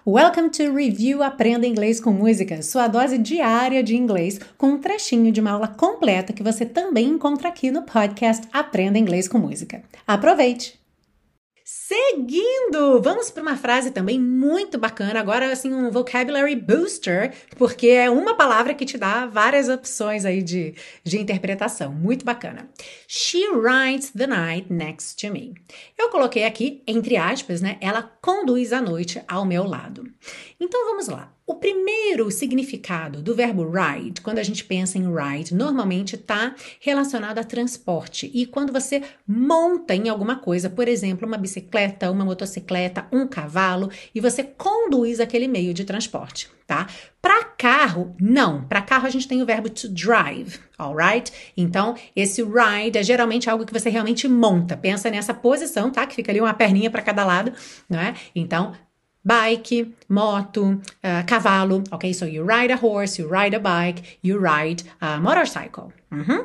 Welcome to Review Aprenda Inglês com Música, sua dose diária de inglês com um trechinho de uma aula completa que você também encontra aqui no podcast Aprenda Inglês com Música. Aproveite! Seguindo, vamos para uma frase também muito bacana, agora assim um vocabulary booster, porque é uma palavra que te dá várias opções aí de interpretação, muito bacana. She rides the night next to me. Eu coloquei aqui, entre aspas, né? Ela conduz a noite ao meu lado. Então vamos lá. O primeiro significado do verbo ride, quando a gente pensa em ride, normalmente está relacionado a transporte. E quando você monta em alguma coisa, por exemplo, uma bicicleta, uma motocicleta, um cavalo, e você conduz aquele meio de transporte, tá? Para carro, não. Para carro a gente tem o verbo to drive, alright? Então, esse ride é geralmente algo que você realmente monta. Pensa nessa posição, tá? Que fica ali uma perninha para cada lado, não é? Então, bike, moto, cavalo, ok? So you ride a horse, you ride a bike, you ride a motorcycle.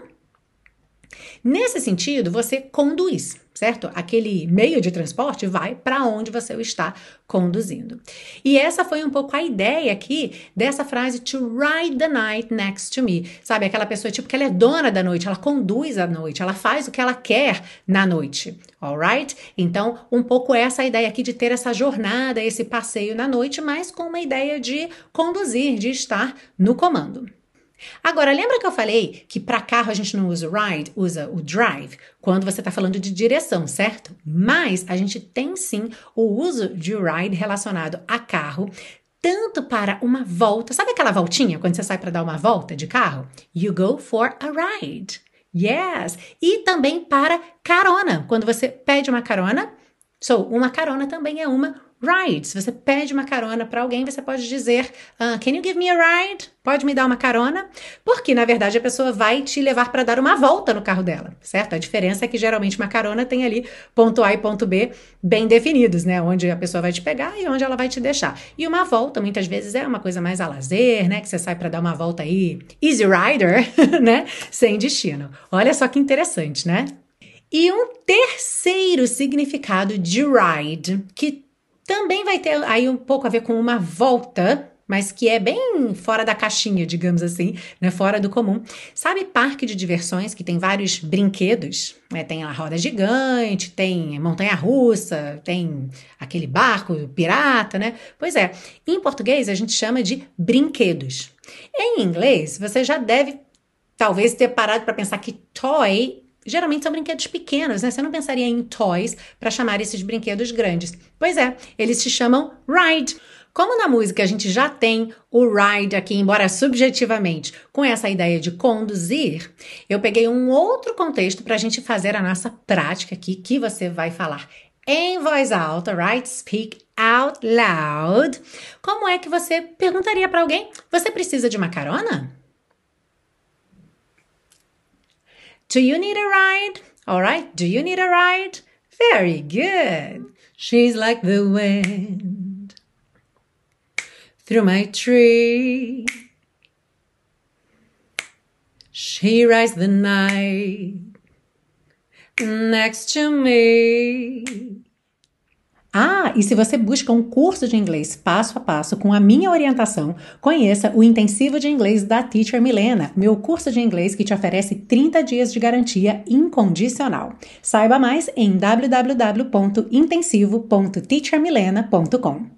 Nesse sentido, você conduz, certo? Aquele meio de transporte vai para onde você o está conduzindo. E essa foi um pouco a ideia aqui dessa frase to ride the night next to me. Sabe, aquela pessoa tipo que ela é dona da noite, ela conduz a noite, ela faz o que ela quer na noite, alright? Então, um pouco essa ideia aqui de ter essa jornada, esse passeio na noite, mas com uma ideia de conduzir, de estar no comando. Agora, lembra que eu falei que para carro a gente não usa o ride, usa o drive, quando você está falando de direção, certo? Mas a gente tem sim o uso de ride relacionado a carro, tanto para uma volta, sabe aquela voltinha quando você sai para dar uma volta de carro? You go for a ride. Yes! E também para carona, quando você pede uma carona, uma carona também é uma ride. Se você pede uma carona para alguém, você pode dizer can you give me a ride? Pode me dar uma carona? Porque, na verdade, a pessoa vai te levar para dar uma volta no carro dela, certo? A diferença é que, geralmente, uma carona tem ali ponto A e ponto B bem definidos, né? Onde a pessoa vai te pegar e onde ela vai te deixar. E uma volta, muitas vezes, é uma coisa mais a lazer, né? Que você sai para dar uma volta aí, easy rider, né? Sem destino. Olha só que interessante, né? E um terceiro significado de ride, que também vai ter aí um pouco a ver com uma volta, mas que é bem fora da caixinha, digamos assim, né? Fora do comum. Sabe parque de diversões que tem vários brinquedos? Tem a roda gigante, tem montanha-russa, tem aquele barco pirata, né? Pois é, em português a gente chama de brinquedos. Em inglês, você já deve talvez ter parado para pensar que toy geralmente são brinquedos pequenos, né? Você não pensaria em toys para chamar esses brinquedos grandes. Pois é, eles se chamam ride. Como na música a gente já tem o ride aqui, embora subjetivamente, com essa ideia de conduzir, eu peguei um outro contexto para a gente fazer a nossa prática aqui, que você vai falar em voz alta, right? Speak out loud. Como é que você perguntaria para alguém? Você precisa de uma carona? Do you need a ride? All right, do you need a ride? Very good. She's like the wind through my tree. She rides the night next to me. E se você busca um curso de inglês passo a passo com a minha orientação, conheça o Intensivo de Inglês da Teacher Milena, meu curso de inglês que te oferece 30 dias de garantia incondicional. Saiba mais em www.intensivo.teachermilena.com.